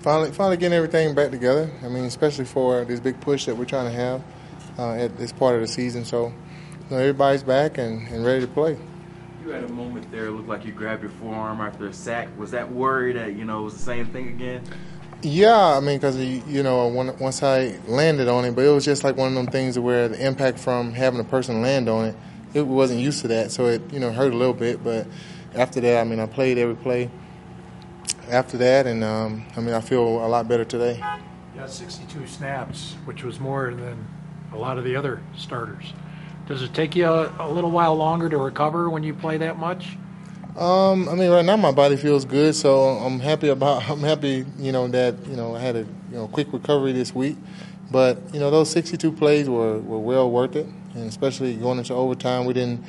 Finally getting everything back together. I mean, especially for this big push that we're trying to have at this part of the season. So, everybody's back and ready to play. You had a moment there. It looked like you grabbed your forearm after a sack. Was that worry that it was the same thing again? Yeah, I mean, because once I landed on it, but it was just like one of them things where the impact from having a person land on it, it wasn't used to that, so it hurt a little bit. But after that, I mean, I played every play after that, and I feel a lot better today. You got 62 snaps, which was more than a lot of the other starters. Does it take you a little while longer to recover when you play that much? I mean, right now my body feels good, so I'm happy, that I had a quick recovery this week. But those 62 plays were well worth it, and especially going into overtime, we didn't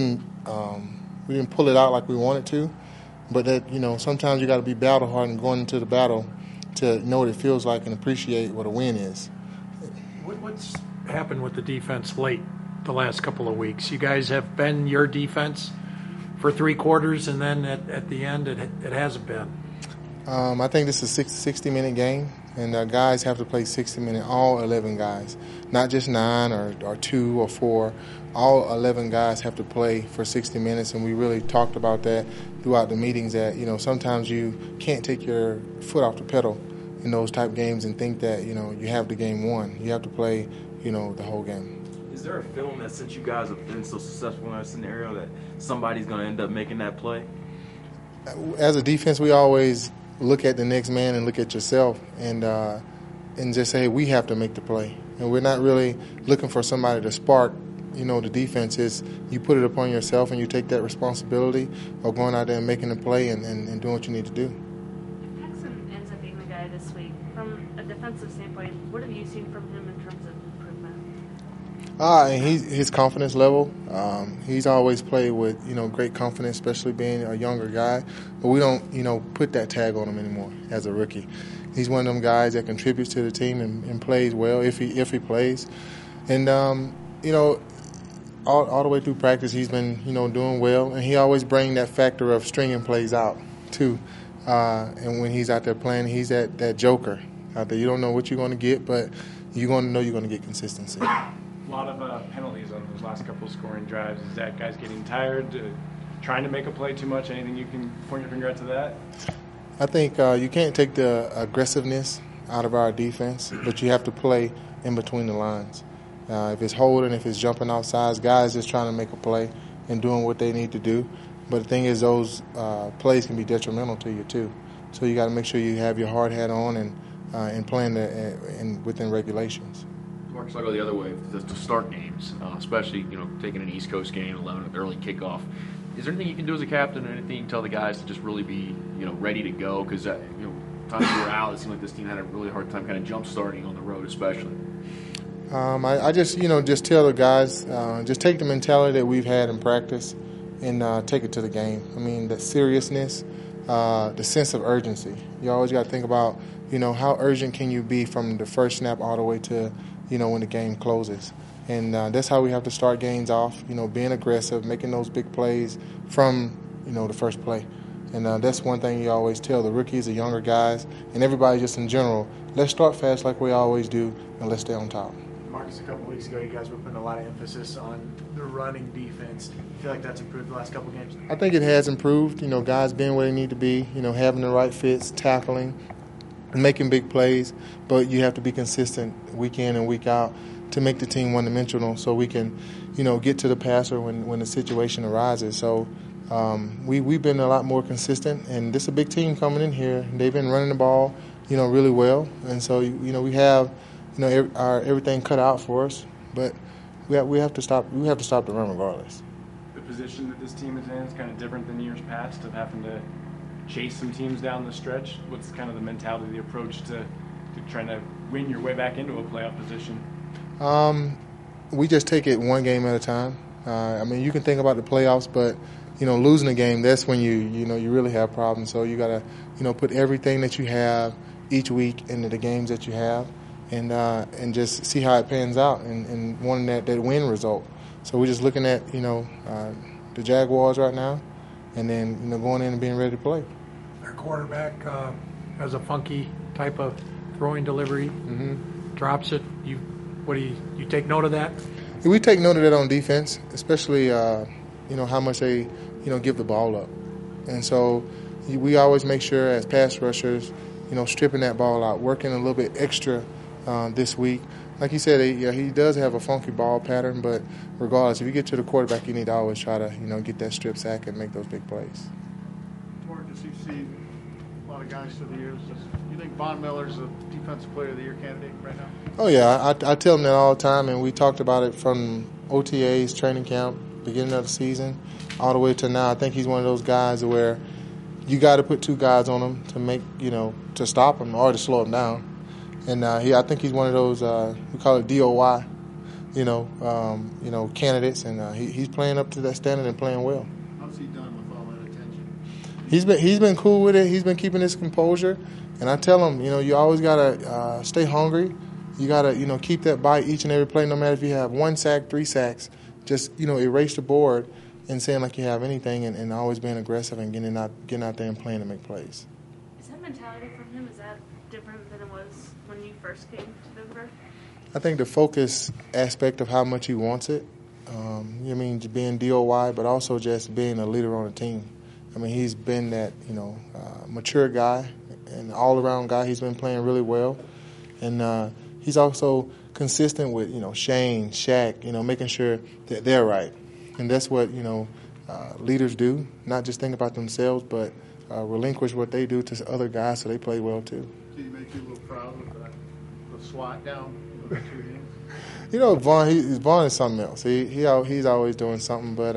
pull it out like we wanted to. But that sometimes you got to be battle hardened going into the battle to know what it feels like and appreciate what a win is. What's happened with the defense late the last couple of weeks? You guys have been your defense for 3 quarters, and then at the end it hasn't been. I think this is a 60-minute game, and guys have to play 60 minutes, all 11 guys, not just 9 or 2 or 4. All 11 guys have to play for 60 minutes, and we really talked about that throughout the meetings that, sometimes you can't take your foot off the pedal in those type games and think that, you have the game won. You have to play, the whole game. Is there a feeling that since you guys have been so successful in that scenario that somebody's going to end up making that play? As a defense, we always look at the next man and look at yourself and just say, hey, we have to make the play. And we're not really looking for somebody to spark. The defense is you put it upon yourself and you take that responsibility of going out there and making the play and doing what you need to do. If Paxton ends up being the guy this week, from a defensive standpoint, what have you seen from him in terms of improvement? And his confidence level, he's always played with, great confidence, especially being a younger guy. But we don't, put that tag on him anymore as a rookie. He's one of them guys that contributes to the team and plays well if he plays. And, all the way through practice, he's been, doing well. And he always brings that factor of stringing plays out, too. And when he's out there playing, he's that joker out there. You don't know what you're going to get, but you're going to know you're going to get consistency. A lot of penalties on those last couple of scoring drives. Is that guys getting tired, trying to make a play too much? Anything you can point your finger at to that? I think you can't take the aggressiveness out of our defense, but you have to play in between the lines. If it's holding, if it's jumping outside, guys just trying to make a play and doing what they need to do. But the thing is, those plays can be detrimental to you too. So you got to make sure you have your hard hat on and playing within regulations. Marcus, I'll go the other way to start games, especially taking an East Coast game, 11 at early kickoff. Is there anything you can do as a captain, or anything you can tell the guys to just really be ready to go? Because times we were out, it seemed like this team had a really hard time kind of jump starting on the road, especially. I just just tell the guys, just take the mentality that we've had in practice and take it to the game. I mean, the seriousness, the sense of urgency. You always got to think about, how urgent can you be from the first snap all the way to, when the game closes. And that's how we have to start games off, being aggressive, making those big plays from, the first play. And that's one thing you always tell the rookies, the younger guys, and everybody just in general. Let's start fast like we always do, and let's stay on top. Marcus, a couple weeks ago, you guys were putting a lot of emphasis on the running defense. Do you feel like that's improved the last couple of games? I think it has improved. Guys being where they need to be, having the right fits, tackling, making big plays. But you have to be consistent week in and week out to make the team one-dimensional so we can, get to the passer when the situation arises. So we've been a lot more consistent. And this is a big team coming in here. They've been running the ball, really well. And so, we have – everything cut out for us, but we have to stop. We have to stop the run regardless. The position that this team is in is kind of different than years past of having to chase some teams down the stretch. What's kind of the mentality, the approach to trying to win your way back into a playoff position? We just take it one game at a time. You can think about the playoffs, but losing a game, that's when you really have problems. So you got to put everything that you have each week into the games that you have. And just see how it pans out and wanting that win result. So we're just looking at, the Jaguars right now and then, going in and being ready to play. Their quarterback has a funky type of throwing delivery, drops it. You take note of that? We take note of that on defense, especially how much they give the ball up, and so we always make sure as pass rushers, stripping that ball out, working a little bit extra this week. Like you said, he does have a funky ball pattern, but regardless, if you get to the quarterback, you need to always try to get that strip sack and make those big plays. Marcus, you've seen a lot of guys through the years. Do you think Von Miller's a Defensive Player of the Year candidate right now? Oh, yeah. I tell them that all the time, and we talked about it from OTAs, training camp, beginning of the season, all the way to now. I think he's one of those guys where you got to put two guys on him to make, to stop him or to slow him down. And I think he's one of those, we call it DOY, candidates, and he's playing up to that standard and playing well. How's he done with all that attention? He's been cool with it. He's been keeping his composure, and I tell him, you always gotta stay hungry. You gotta, keep that bite each and every play, no matter if you have 1 sack, 3 sacks. Just, erase the board and saying like you have anything, and always being aggressive and getting out there and playing to make plays. Is that mentality from him? Is that different than it was when you first came to Denver? I think the focus aspect of how much he wants it. Being DOY, but also just being a leader on the team. He's been that, mature guy and all-around guy. He's been playing really well. And he's also consistent with, Shane, Shaq, making sure that they're right. And that's what, leaders do, not just think about themselves, but relinquish what they do to other guys so they play well too. Do you make you a little proud with the SWAT down with the 2 games? Vaughn is something else. He's always doing something, but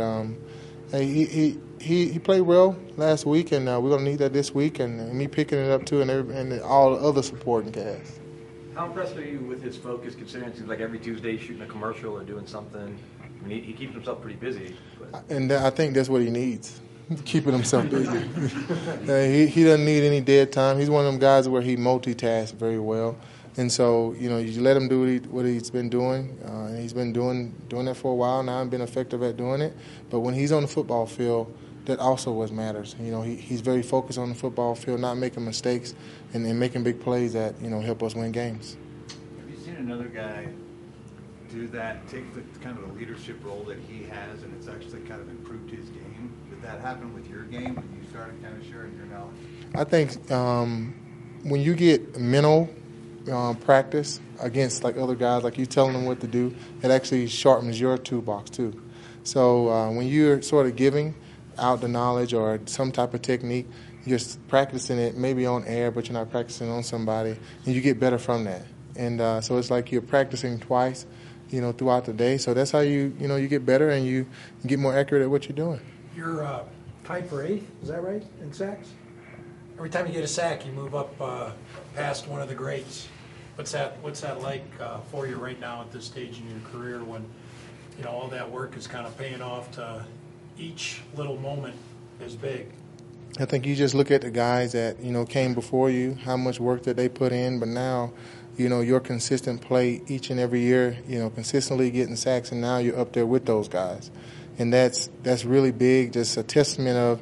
he played well last week, and we're gonna need that this week, and me picking it up too, and all the other supporting cast. How impressed are you with his focus, considering it seems like every Tuesday he's shooting a commercial or doing something? He keeps himself pretty busy. But. And I think that's what he needs, keeping himself busy. He doesn't need any dead time. He's one of them guys where he multitasks very well. And so, you let him do what he's been doing. And he's been doing that for a while now and been effective at doing it. But when he's on the football field, that also what matters. He's very focused on the football field, not making mistakes and making big plays that, help us win games. Have you seen another guy do that, take the kind of the leadership role that he has, and it's actually kind of improved his game? Did that happen with your game when you started kind of sharing your knowledge? I think when you get mental practice against like other guys, like you telling them what to do, it actually sharpens your toolbox too. So when you're sort of giving out the knowledge or some type of technique, you're practicing it maybe on air, but you're not practicing on somebody, and you get better from that. And so it's like you're practicing twice, throughout the day. So that's how you get better and you get more accurate at what you're doing. You're tied for 8th, is that right, in sacks? Every time you get a sack, you move up past one of the greats. What's that like for you right now at this stage in your career when all that work is kind of paying off to each little moment is big? I think you just look at the guys that came before you, how much work that they put in, but now your consistent play each and every year, consistently getting sacks, and now you're up there with those guys, and that's really big. Just a testament of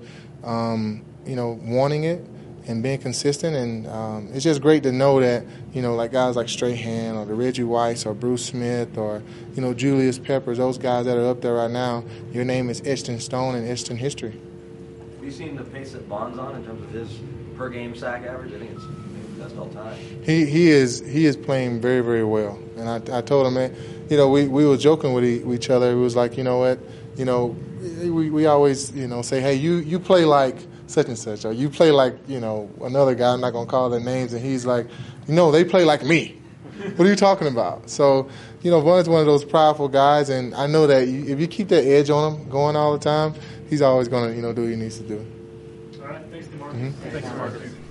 wanting it and being consistent, and it's just great to know that, like guys like Strahan or the Reggie Weiss or Bruce Smith or, Julius Peppers, those guys that are up there right now, your name is etched in stone and etched in history. Have you seen the pace that Bond's on in terms of his per-game sack average? I think it's maybe best all time. He is playing very, very well. And I told him, man, we were joking with each other. It was like, what, we always, say, hey, you play like such and such, or you play like, another guy, I'm not going to call their names, and he's like, they play like me. What are you talking about? So, Von's one of those prideful guys, and I know that if you keep that edge on him going all the time, he's always going to, do what he needs to do. All right, thanks, DeMarcus. Mm-hmm. Thanks, Marcus.